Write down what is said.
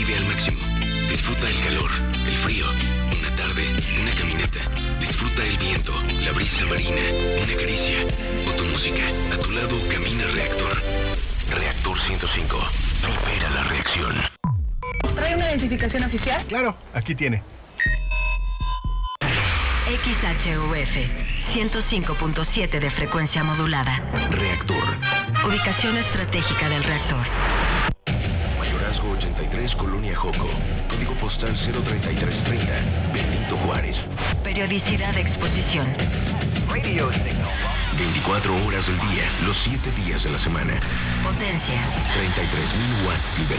Vive al máximo. Disfruta el calor, el frío, una tarde, una caminata. Disfruta el viento, la brisa marina, una caricia o tu música. A tu lado camina Reactor. Reactor 105. Libera la reacción. ¿Trae una identificación oficial? Claro, aquí tiene. XHUF 105.7 de frecuencia modulada. Reactor. Ubicación estratégica del reactor. Mayorazgo 83, Colonia Joco. Código postal 03330. Benito Juárez. Periodicidad de exposición. 24 horas del día, los 7 días de la semana. Potencia. 33.000 watts liberados.